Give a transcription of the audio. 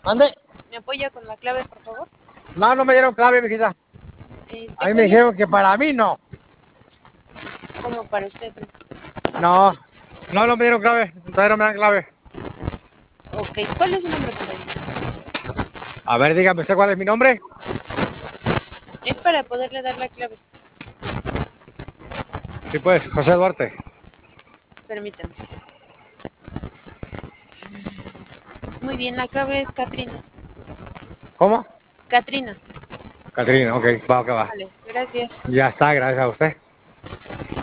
¿Mande? ¿Me apoya con la clave, por favor? No, no me dieron clave, mijita. A mí me ¿Cuál es? dijeron que para mí no. ¿Cómo para usted? No, no me dieron clave. Todavía no me dan clave. Ok, ¿cuál es su nombre, compañero? A ver, dígame usted cuál es mi nombre. Es para poderle dar la clave. Sí, pues, José Duarte. Permítame. Muy bien, la clave es Katrina. ¿Cómo? Katrina. Catrina, ok, va, que va. Vale, gracias. Ya está, gracias a usted.